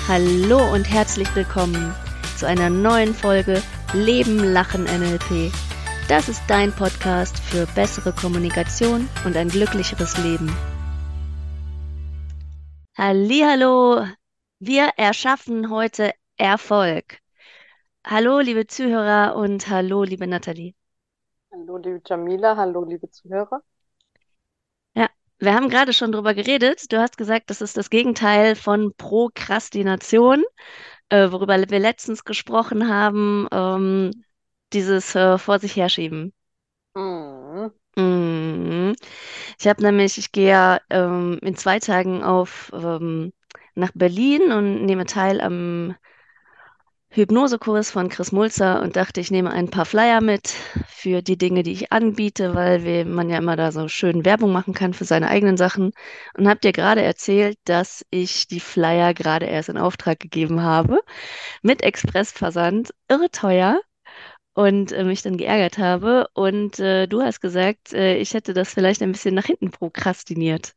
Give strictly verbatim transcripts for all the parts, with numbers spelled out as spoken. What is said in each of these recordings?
Hallo und herzlich willkommen zu einer neuen Folge Leben, Lachen N L P. Das ist dein Podcast für bessere Kommunikation und ein glücklicheres Leben. Hallihallo, wir erschaffen heute Erfolg. Hallo, liebe Zuhörer und hallo, liebe Nathalie. Hallo, liebe Jamila, hallo, liebe Zuhörer. Ja, wir haben gerade schon drüber geredet. Du hast gesagt, das ist das Gegenteil von Prokrastination, äh, worüber wir letztens gesprochen haben, ähm, dieses äh, vor sich herschieben. Mhm. Mhm. Ich habe nämlich, ich gehe ja ähm, in zwei Tagen auf ähm, nach Berlin und nehme teil am Hypnosekurs von Chris Mulzer und dachte, ich nehme ein paar Flyer mit für die Dinge, die ich anbiete, weil wir, man ja immer da so schön Werbung machen kann für seine eigenen Sachen. Und habe dir gerade erzählt, dass ich die Flyer gerade erst in Auftrag gegeben habe mit Expressversand. Irre teuer. Und äh, mich dann geärgert habe. Und äh, du hast gesagt, äh, ich hätte das vielleicht ein bisschen nach hinten prokrastiniert.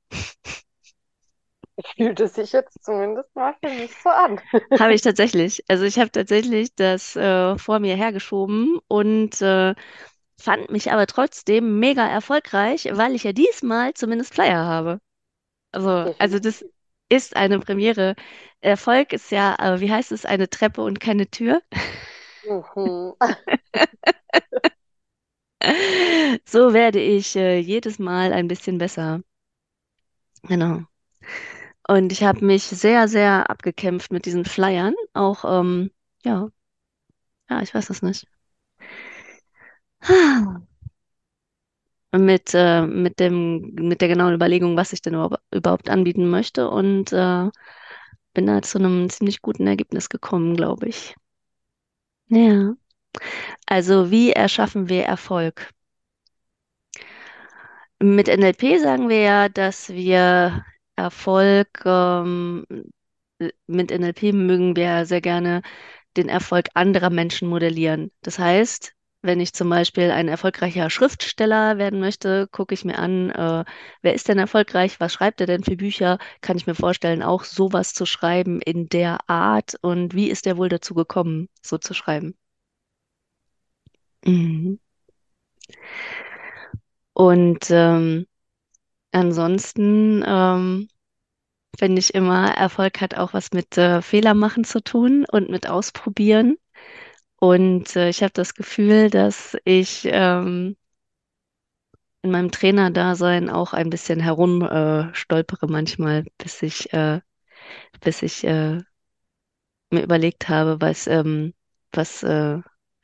Fühlte sich jetzt zumindest mal für mich so an. Habe ich tatsächlich. Also ich habe tatsächlich das äh, vor mir hergeschoben und äh, fand mich aber trotzdem mega erfolgreich, weil ich ja diesmal zumindest Flyer habe. Also, also das Definitiv. ist eine Premiere. Erfolg ist ja, äh, wie heißt es, eine Treppe und keine Tür. Mhm. So werde ich äh, jedes Mal ein bisschen besser. Genau. Und ich habe mich sehr, sehr abgekämpft mit diesen Flyern. Auch, ähm, ja, ja, ich weiß es nicht. Mit, äh, mit dem, mit der genauen Überlegung, was ich denn überhaupt, überhaupt anbieten möchte. Und äh, bin da zu einem ziemlich guten Ergebnis gekommen, glaube ich. Ja. Also, wie erschaffen wir Erfolg? Mit N L P sagen wir ja, dass wir Erfolg, ähm, mit N L P mögen wir sehr gerne den Erfolg anderer Menschen modellieren. Das heißt, wenn ich zum Beispiel ein erfolgreicher Schriftsteller werden möchte, gucke ich mir an, äh, wer ist denn erfolgreich, was schreibt er denn für Bücher? Kann ich mir vorstellen, auch sowas zu schreiben in der Art und wie ist er wohl dazu gekommen, so zu schreiben? Mhm. Und ähm, ansonsten ähm, finde ich immer, Erfolg hat auch was mit äh, Fehler machen zu tun und mit Ausprobieren. Und äh, ich habe das Gefühl, dass ich ähm, in meinem Trainerdasein auch ein bisschen herum äh, stolpere manchmal, bis ich, äh, bis ich äh, mir überlegt habe, was, ähm, was, äh,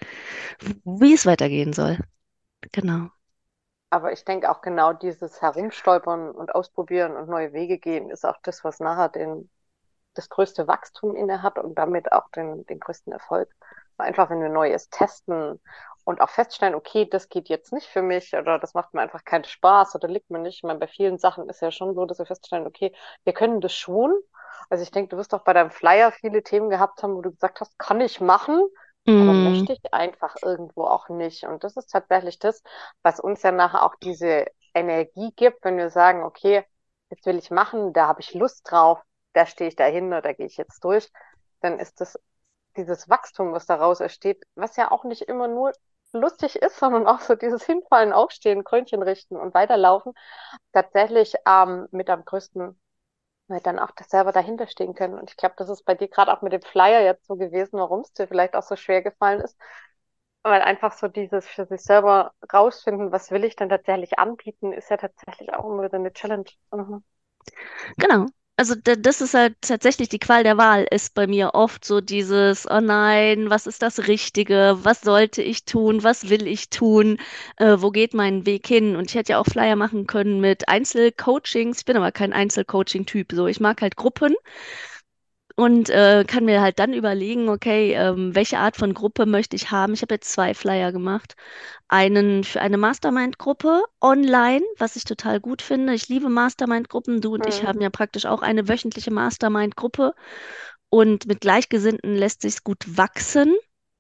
wie es weitergehen soll. Genau. Aber ich denke auch genau dieses Herumstolpern und Ausprobieren und neue Wege gehen ist auch das, was nachher den, das größte Wachstum inne hat und damit auch den, den größten Erfolg. Einfach, wenn wir Neues testen und auch feststellen, okay, das geht jetzt nicht für mich oder das macht mir einfach keinen Spaß oder liegt mir nicht. Ich meine, bei vielen Sachen ist ja schon so, dass wir feststellen, okay, wir können das schon. Also ich denke, du wirst auch bei deinem Flyer viele Themen gehabt haben, wo du gesagt hast, kann ich machen, aber Mm, möchte ich einfach irgendwo auch nicht. Und das ist tatsächlich das, was uns ja nachher auch diese Energie gibt, wenn wir sagen, okay, jetzt will ich machen, da habe ich Lust drauf, da stehe ich dahinter, da gehe ich jetzt durch, dann ist das dieses Wachstum, was daraus entsteht, was ja auch nicht immer nur lustig ist, sondern auch so dieses Hinfallen, Aufstehen, Krönchen richten und weiterlaufen, tatsächlich ähm, mit am größten, weil dann auch das selber dahinter stehen können. Und ich glaube, das ist bei dir gerade auch mit dem Flyer jetzt so gewesen, warum es dir vielleicht auch so schwer gefallen ist, weil einfach so dieses für sich selber rausfinden, was will ich denn tatsächlich anbieten, ist ja tatsächlich auch immer wieder eine Challenge. Mhm. genau. Also da, das ist halt tatsächlich die Qual der Wahl, ist bei mir oft so dieses, oh nein, was ist das Richtige? Was sollte ich tun? Was will ich tun? Äh, wo geht mein Weg hin? Und ich hätte ja auch Flyer machen können mit Einzelcoachings. Ich bin aber kein Einzelcoaching-Typ. So, ich mag halt Gruppen und äh, kann mir halt dann überlegen, okay, ähm, welche Art von Gruppe möchte ich haben? Ich habe jetzt zwei Flyer gemacht. Einen für eine Mastermind-Gruppe online, was ich total gut finde. Ich liebe Mastermind-Gruppen. Du und ich Mhm. haben ja praktisch auch eine wöchentliche Mastermind-Gruppe und mit Gleichgesinnten lässt sich gut wachsen.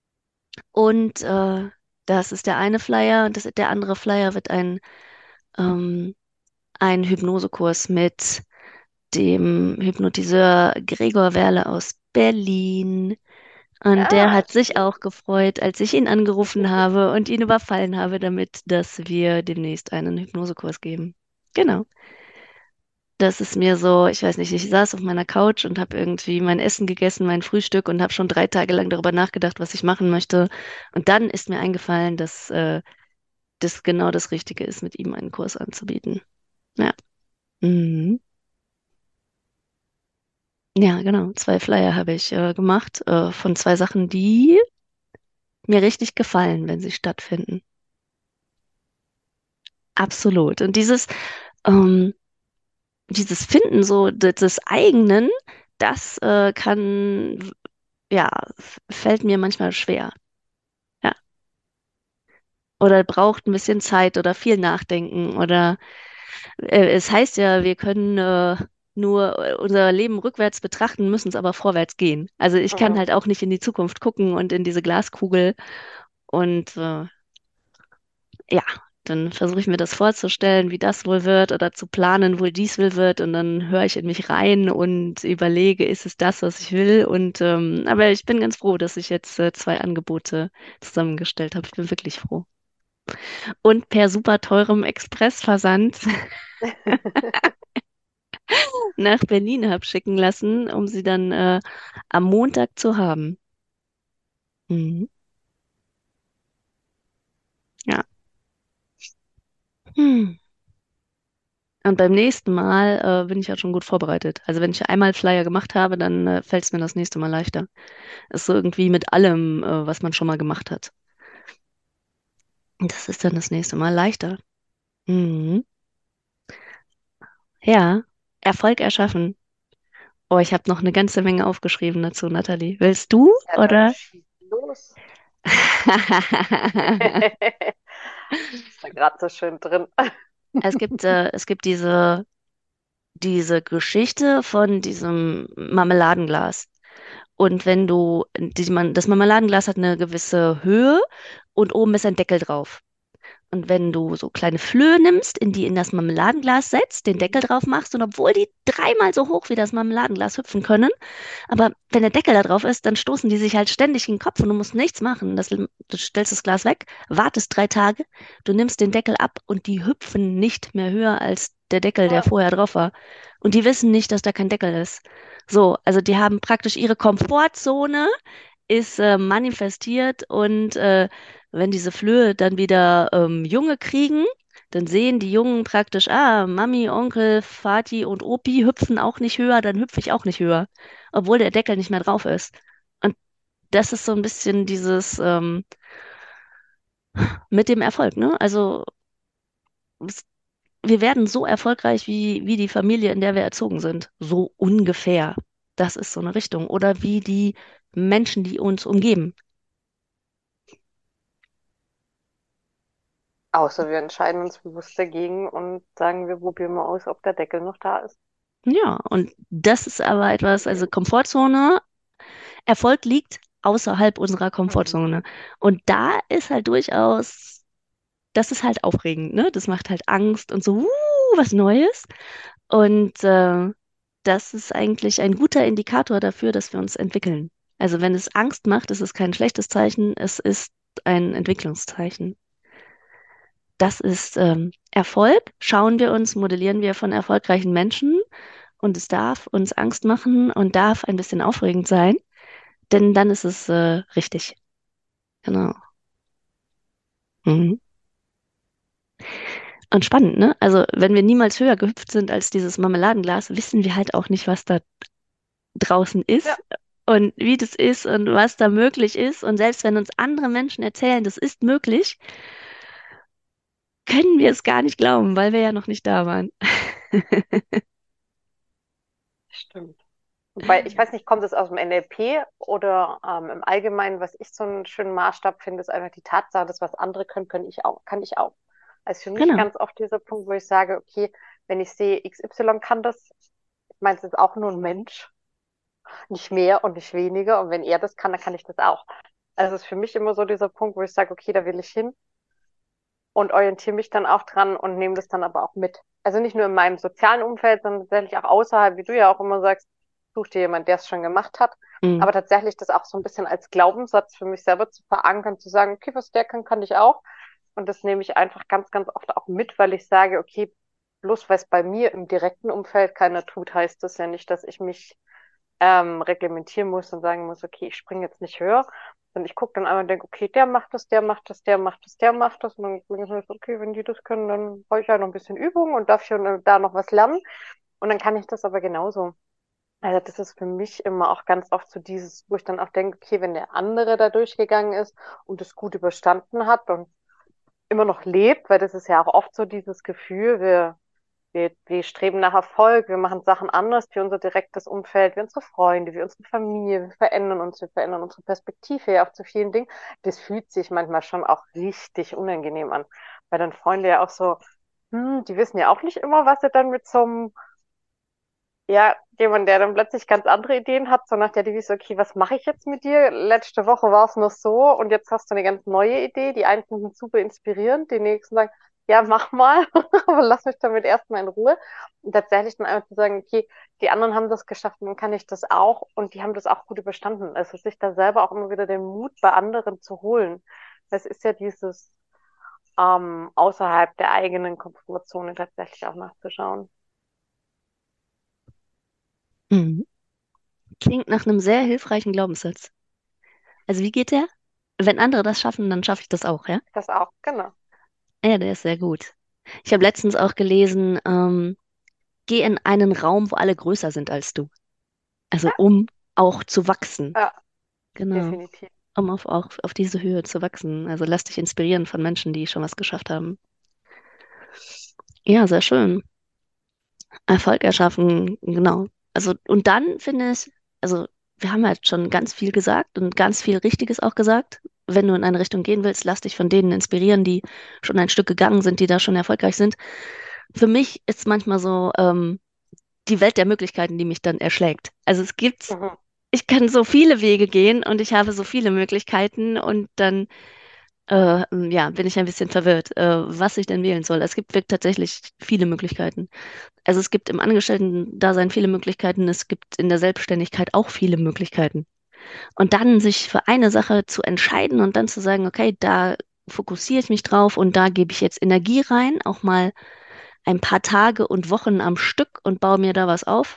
Und äh, das ist der eine Flyer und das, der andere Flyer wird ein, ähm, ein Hypnosekurs mit dem Hypnotiseur Gregor Werle aus Berlin. Und der Ja, hat sich schön. auch gefreut, als ich ihn angerufen habe und ihn überfallen habe, damit, dass wir demnächst einen Hypnosekurs geben. Genau. Das ist mir so, ich weiß nicht, ich saß auf meiner Couch und habe irgendwie mein Essen gegessen, mein Frühstück und habe schon drei Tage lang darüber nachgedacht, was ich machen möchte. Und dann ist mir eingefallen, dass äh, das genau das Richtige ist, mit ihm einen Kurs anzubieten. Ja. Mhm. Ja, genau. Zwei Flyer habe ich äh, gemacht äh, von zwei Sachen, die mir richtig gefallen, wenn sie stattfinden. Absolut. Und dieses, ähm, dieses Finden so de- des eigenen, das äh, kann, ja, f- fällt mir manchmal schwer. Ja. Oder braucht ein bisschen Zeit oder viel Nachdenken. Oder äh, es heißt ja, wir können äh, nur äh, unser Leben rückwärts betrachten, müssen es aber vorwärts gehen. Also ich kann Mhm. halt auch nicht in die Zukunft gucken und in diese Glaskugel. Und äh, ja, dann versuche ich mir das vorzustellen, wie das wohl wird oder zu planen, wo dies wohl wird. Und dann höre ich in mich rein und überlege, ist es das, was ich will? Und ähm, aber ich bin ganz froh, dass ich jetzt äh, zwei Angebote zusammengestellt habe. Ich bin wirklich froh. Und per super teurem Expressversand nach Berlin habe schicken lassen, um sie dann äh, am Montag zu haben. Mhm. Ja. Hm. Und beim nächsten Mal äh, bin ich ja schon gut vorbereitet. Also wenn ich einmal Flyer gemacht habe, dann äh, fällt es mir das nächste Mal leichter. Ist so irgendwie mit allem, äh, was man schon mal gemacht hat. Und das ist dann das nächste Mal leichter. Mhm. Ja. Erfolg erschaffen. Oh, ich habe noch eine ganze Menge aufgeschrieben dazu, Nathalie. Willst du Ja, dann oder? schieß los. Ist da gerade so schön drin. Es gibt, äh, es gibt diese, diese Geschichte von diesem Marmeladenglas. Und wenn du, die, man, das Marmeladenglas hat eine gewisse Höhe und oben ist ein Deckel drauf. Und wenn du so kleine Flöhe nimmst, in die in das Marmeladenglas setzt, den Deckel Mhm. drauf machst, und obwohl die dreimal so hoch wie das Marmeladenglas hüpfen können, aber wenn der Deckel da drauf ist, dann stoßen die sich halt ständig in den Kopf und du musst nichts machen. Das, du stellst das Glas weg, wartest drei Tage, du nimmst den Deckel ab und die hüpfen nicht mehr höher als der Deckel, der Ja, vorher drauf war. Und die wissen nicht, dass da kein Deckel ist. So, also die haben praktisch ihre Komfortzone ist äh, manifestiert und äh, wenn diese Flöhe dann wieder ähm, Junge kriegen, dann sehen die Jungen praktisch, ah, Mami, Onkel, Vati und Opi hüpfen auch nicht höher, dann hüpfe ich auch nicht höher, obwohl der Deckel nicht mehr drauf ist. Und das ist so ein bisschen dieses ähm, mit dem Erfolg, ne? Also es, wir werden so erfolgreich wie, wie die Familie, in der wir erzogen sind. So ungefähr. Das ist so eine Richtung. Oder wie die Menschen, die uns umgeben. außer wir entscheiden uns bewusst dagegen und sagen, wir probieren mal aus, ob der Deckel noch da ist. Ja, und das ist aber etwas, also Komfortzone, Erfolg liegt außerhalb unserer Mhm. Komfortzone. Und da ist halt durchaus, das ist halt aufregend, ne? Das macht halt Angst und so, uh, was Neues. Und äh, das ist eigentlich ein guter Indikator dafür, dass wir uns entwickeln. Also wenn es Angst macht, ist es kein schlechtes Zeichen, es ist ein Entwicklungszeichen. Das ist ähm, Erfolg. Schauen wir uns, modellieren wir von erfolgreichen Menschen und es darf uns Angst machen und darf ein bisschen aufregend sein, denn dann ist es äh, richtig. Genau. Mhm. Und spannend, ne? Also, wenn wir niemals höher gehüpft sind als dieses Marmeladenglas, wissen wir halt auch nicht, was da draußen Ja, ist und wie das ist und was da möglich ist. Und selbst wenn uns andere Menschen erzählen, das ist möglich, können wir es gar nicht glauben, weil wir ja noch nicht da waren. stimmt. Wobei, ich weiß nicht, kommt es aus dem N L P oder ähm, im Allgemeinen, was ich so einen schönen Maßstab finde, ist einfach die Tatsache, dass was andere können, kann ich auch, kann ich auch. Also für mich Genau. ganz oft dieser Punkt, wo ich sage, okay, wenn ich sehe, X Y kann das, ich meine, es ist auch nur ein Mensch, nicht mehr und nicht weniger. Und wenn er das kann, dann kann ich das auch. Also es ist für mich immer so dieser Punkt, wo ich sage, okay, da will ich hin. und orientiere mich dann auch dran und nehme das dann aber auch mit. Also nicht nur in meinem sozialen Umfeld, sondern tatsächlich auch außerhalb, wie du ja auch immer sagst, such dir jemand, der es schon gemacht hat. Mhm. Aber tatsächlich das auch so ein bisschen als Glaubenssatz für mich selber zu verankern, zu sagen, okay, was der kann, kann ich auch. Und das nehme ich einfach ganz, ganz oft auch mit, weil ich sage, okay, bloß weil es bei mir im direkten Umfeld keiner tut, heißt das ja nicht, dass ich mich ähm, reglementieren muss und sagen muss, okay, ich springe jetzt nicht höher. Und ich gucke dann einmal und denke, okay, der macht das, der macht das, der macht das, der macht das. Und dann denke ich so, okay, wenn die das können, dann brauche ich ja noch ein bisschen Übung und darf hier und da noch was lernen. Und dann kann ich das aber genauso. Also das ist für mich immer auch ganz oft so dieses, wo ich dann auch denke, okay, wenn der andere da durchgegangen ist und es gut überstanden hat und immer noch lebt, weil das ist ja auch oft so dieses Gefühl, wir wir, wir streben nach Erfolg, wir machen Sachen anders wie unser direktes Umfeld, wie unsere Freunde, wie unsere Familie, wir verändern uns, wir verändern unsere Perspektive ja auch zu vielen Dingen. Das fühlt sich manchmal schon auch richtig unangenehm an, weil dann Freunde ja auch so, hm, die wissen ja auch nicht immer, was sie dann mit so einem, ja, jemand, der dann plötzlich ganz andere Ideen hat, so nach der Devise, okay, was mache ich jetzt mit dir? Letzte Woche war es noch so und jetzt hast du eine ganz neue Idee. Die einen sind super inspirierend, die nächsten sagen, ja, mach mal, aber lass mich damit erstmal in Ruhe. Und tatsächlich dann einfach zu sagen, okay, die anderen haben das geschafft, dann kann ich das auch und die haben das auch gut überstanden. Also sich da selber auch immer wieder den Mut bei anderen zu holen. Das ist ja dieses ähm, außerhalb der eigenen Komfortzone tatsächlich auch nachzuschauen. Mhm. Klingt nach einem sehr hilfreichen Glaubenssatz. Also wie geht der? Wenn andere das schaffen, dann schaffe ich das auch, ja? Das auch, genau. Ja, der ist sehr gut. Ich habe letztens auch gelesen, ähm, geh in einen Raum, wo alle größer sind als du. Also Ja, um auch zu wachsen. ja, Genau. definitiv. Um auf, auch auf diese Höhe zu wachsen. Also lass dich inspirieren von Menschen, die schon was geschafft haben. Ja, sehr schön. Erfolg erschaffen, genau. Also, und dann finde ich, also wir haben halt schon ganz viel gesagt und ganz viel Richtiges auch gesagt. Wenn du in eine Richtung gehen willst, lass dich von denen inspirieren, die schon ein Stück gegangen sind, die da schon erfolgreich sind. Für mich ist manchmal so ähm, die Welt der Möglichkeiten, die mich dann erschlägt. Also es gibt, Mhm. ich kann so viele Wege gehen und ich habe so viele Möglichkeiten und dann äh, ja, bin ich ein bisschen verwirrt, äh, was ich denn wählen soll. Es gibt wirklich tatsächlich viele Möglichkeiten. Also es gibt im Angestellten-Dasein viele Möglichkeiten, es gibt in der Selbstständigkeit auch viele Möglichkeiten. Und dann sich für eine Sache zu entscheiden und dann zu sagen, okay, da fokussiere ich mich drauf und da gebe ich jetzt Energie rein, auch mal ein paar Tage und Wochen am Stück und baue mir da was auf.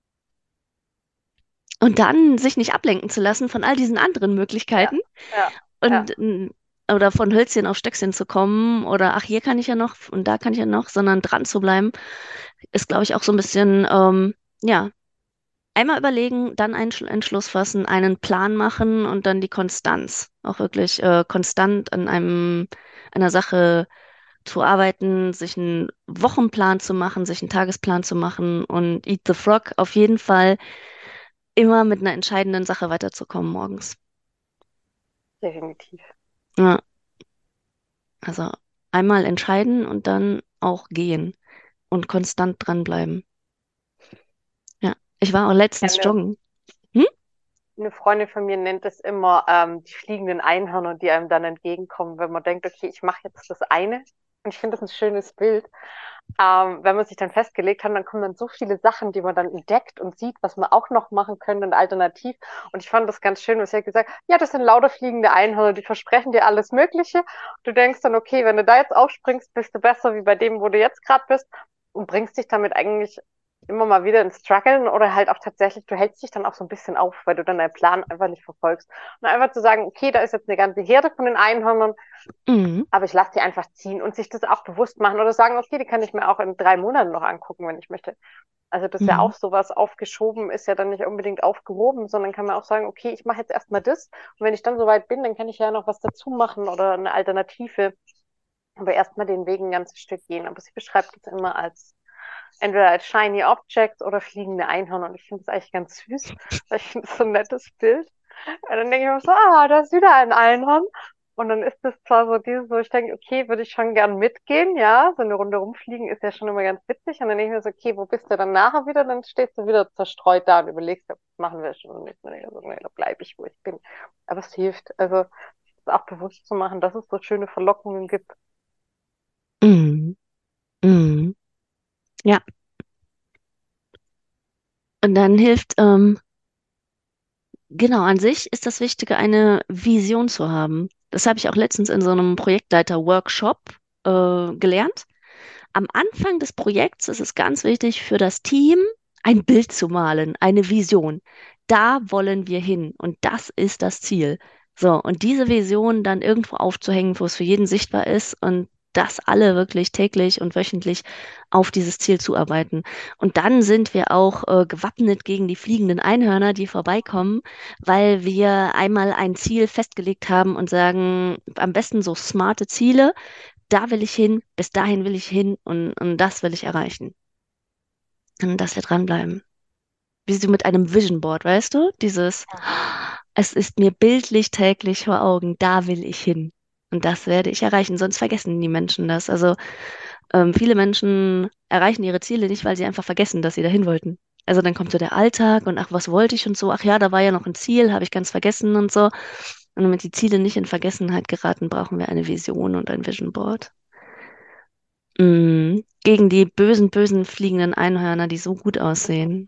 Und dann sich nicht ablenken zu lassen von all diesen anderen Ja, Möglichkeiten ja, ja, und mm, oder von Hölzchen auf Stöckchen zu kommen oder ach, hier kann ich ja noch und da kann ich ja noch, sondern dran zu bleiben, ist, glaube ich, auch so ein bisschen, ähm, ja, einmal überlegen, dann einen Schlu- Entschluss fassen, einen Plan machen und dann die Konstanz. Auch wirklich äh, konstant an einem, einer Sache zu arbeiten, sich einen Wochenplan zu machen, sich einen Tagesplan zu machen und Eat the Frog auf jeden Fall immer mit einer entscheidenden Sache weiterzukommen morgens. definitiv. Ja, also einmal entscheiden und dann auch gehen und konstant dranbleiben. Ja, ich war auch Ja, letztens eine, joggen. Hm? eine Freundin von mir nennt es immer ähm, die fliegenden Einhörner, die einem dann entgegenkommen, wenn man denkt, okay, ich mache jetzt das eine. Und ich finde das ein schönes Bild. Ähm, wenn man sich dann festgelegt hat, dann kommen dann so viele Sachen, die man dann entdeckt und sieht, was man auch noch machen könnte und alternativ. Und ich fand das ganz schön, was sie hat gesagt, ja, das sind lauter fliegende Einhörner, die versprechen dir alles Mögliche. Du denkst dann, okay, wenn du da jetzt aufspringst, bist du besser wie bei dem, wo du jetzt gerade bist und bringst dich damit eigentlich immer mal wieder ins Struggeln oder halt auch tatsächlich, du hältst dich dann auch so ein bisschen auf, weil du dann deinen Plan einfach nicht verfolgst. Und einfach zu sagen, okay, da ist jetzt eine ganze Herde von den Einhörnern, Mhm. aber ich lasse die einfach ziehen und sich das auch bewusst machen oder sagen, okay, die kann ich mir auch in drei Monaten noch angucken, wenn ich möchte. Also das ist ja Mhm. auch sowas, aufgeschoben ist ja dann nicht unbedingt aufgehoben, sondern kann man auch sagen, okay, ich mache jetzt erstmal das und wenn ich dann soweit bin, dann kann ich ja noch was dazu machen oder eine Alternative, aber erstmal den Weg ein ganzes Stück gehen. Aber sie beschreibt es immer als entweder als Shiny Objects oder fliegende Einhörner und ich finde es eigentlich ganz süß, weil ich finde es so ein nettes Bild. Und dann denke ich mir so, ah, da ist wieder ein Einhorn. Und dann ist das zwar so dieses, wo ich denke, okay, würde ich schon gern mitgehen, ja, so eine Runde rumfliegen ist ja schon immer ganz witzig. Und dann denke ich mir so, okay, wo bist du dann nachher wieder? Dann stehst du wieder zerstreut da und überlegst, ob das machen wir schon oder nicht. Und dann denke ich so, nee, da bleibe ich, wo ich bin. Aber es hilft, also das auch bewusst zu machen, dass es so schöne Verlockungen gibt. Ja, und dann hilft, ähm, genau, an sich ist das Wichtige, eine Vision zu haben. Das habe ich auch letztens in so einem Projektleiter-Workshop äh, gelernt. Am Anfang des Projekts ist es ganz wichtig für das Team, ein Bild zu malen, eine Vision. Da wollen wir hin und das ist das Ziel. So, und diese Vision dann irgendwo aufzuhängen, wo es für jeden sichtbar ist und dass alle wirklich täglich und wöchentlich auf dieses Ziel zuarbeiten. Und dann sind wir auch äh, gewappnet gegen die fliegenden Einhörner, die vorbeikommen, weil wir einmal ein Ziel festgelegt haben und sagen, am besten so smarte Ziele, da will ich hin, bis dahin will ich hin und, und das will ich erreichen. Und dass wir dranbleiben. Wie so mit einem Vision Board, weißt du? Dieses, Mhm. es ist mir bildlich täglich vor Augen, da will ich hin. Und das werde ich erreichen, sonst vergessen die Menschen das. Also ähm, viele Menschen erreichen ihre Ziele nicht, weil sie einfach vergessen, dass sie dahin wollten. Also dann kommt so der Alltag und ach, was wollte ich und so, ach ja, da war ja noch ein Ziel, habe ich ganz vergessen und so. Und damit die Ziele nicht in Vergessenheit geraten, brauchen wir eine Vision und ein Vision Board. Mm, gegen die bösen, bösen fliegenden Einhörner, die so gut aussehen.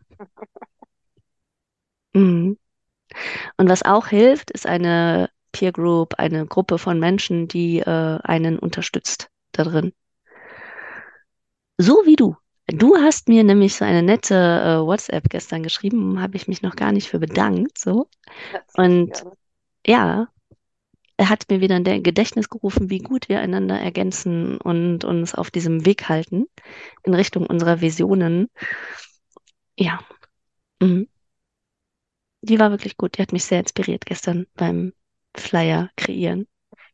Mm. Und was auch hilft, ist eine Peer Group, eine Gruppe von Menschen, die äh, einen unterstützt da drin. So wie du. Du hast mir nämlich so eine nette äh, WhatsApp gestern geschrieben, habe ich mich noch gar nicht für bedankt, so. Herzlich Und gerne. ja, er hat mir wieder in der Gedächtnis gerufen, wie gut wir einander ergänzen und uns auf diesem Weg halten in Richtung unserer Visionen. Ja, mhm. Die war wirklich gut. Die hat mich sehr inspiriert gestern beim Flyer kreieren.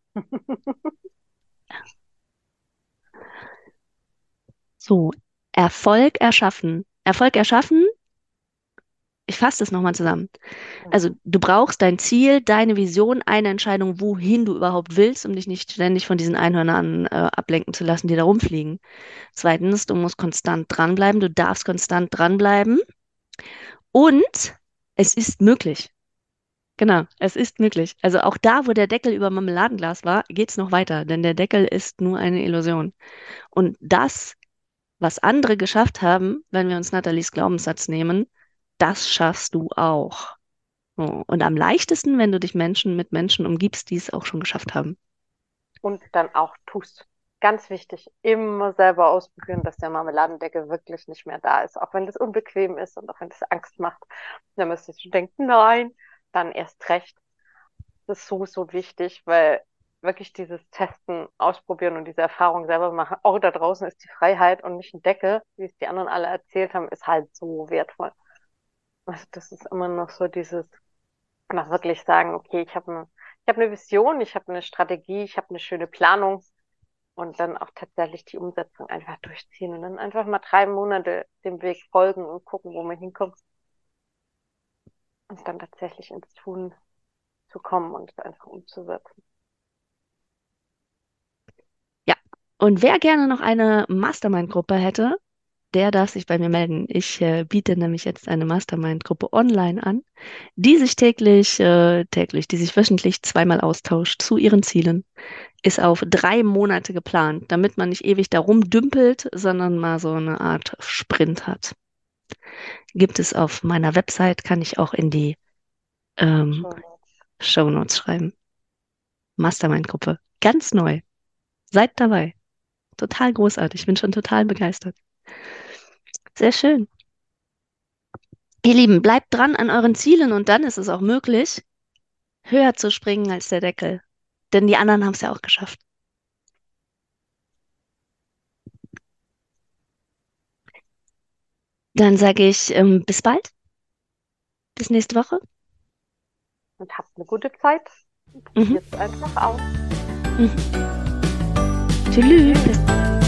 So, Erfolg erschaffen. Erfolg erschaffen, ich fasse das nochmal zusammen. Also Mhm. du brauchst dein Ziel, deine Vision, eine Entscheidung, wohin du überhaupt willst, um dich nicht ständig von diesen Einhörnern äh, ablenken zu lassen, die da rumfliegen. Zweitens, du musst konstant dranbleiben, du darfst konstant dranbleiben und es ist möglich. Genau, es ist möglich. Also auch da, wo der Deckel über Marmeladenglas war, geht es noch weiter, denn der Deckel ist nur eine Illusion. Und das, was andere geschafft haben, wenn wir uns Nathalies Glaubenssatz nehmen, das schaffst du auch. So. Und am leichtesten, wenn du dich Menschen mit Menschen umgibst, die es auch schon geschafft haben. Und dann auch tust. Ganz wichtig, immer selber ausprobieren, dass der Marmeladendeckel wirklich nicht mehr da ist. Auch wenn das unbequem ist und auch wenn das Angst macht. Dann müsstest du denken, nein, dann erst recht. Das ist so, so wichtig, weil wirklich dieses Testen, Ausprobieren und diese Erfahrung selber machen, auch da draußen ist die Freiheit und nicht ein Deckel, wie es die anderen alle erzählt haben, ist halt so wertvoll. Also das ist immer noch so dieses, noch wirklich sagen, okay, ich habe eine, ich habe eine Vision, ich habe eine Strategie, ich habe eine schöne Planung und dann auch tatsächlich die Umsetzung einfach durchziehen und dann einfach mal drei Monate dem Weg folgen und gucken, wo man hinkommt und dann tatsächlich ins Tun zu kommen und es einfach umzusetzen. Ja. Und wer gerne noch eine Mastermind-Gruppe hätte, der darf sich bei mir melden. Ich äh, biete nämlich jetzt eine Mastermind-Gruppe online an, die sich täglich, äh, täglich, die sich wöchentlich zweimal austauscht zu ihren Zielen. Ist auf drei Monate geplant, damit man nicht ewig darum dümpelt, sondern mal so eine Art Sprint hat. Gibt es auf meiner Website, kann ich auch in die ähm, Schon. Shownotes schreiben. Mastermind-Gruppe. Ganz neu. Seid dabei. Total großartig. Ich bin schon total begeistert. Sehr schön. Ihr Lieben, bleibt dran an euren Zielen und dann ist es auch möglich, höher zu springen als der Deckel. Denn die anderen haben es ja auch geschafft. Dann sage ich ähm, bis bald, bis nächste Woche. Und habt eine gute Zeit und Mhm. probiert es einfach aus. Mhm. Tschüss. Tschüss.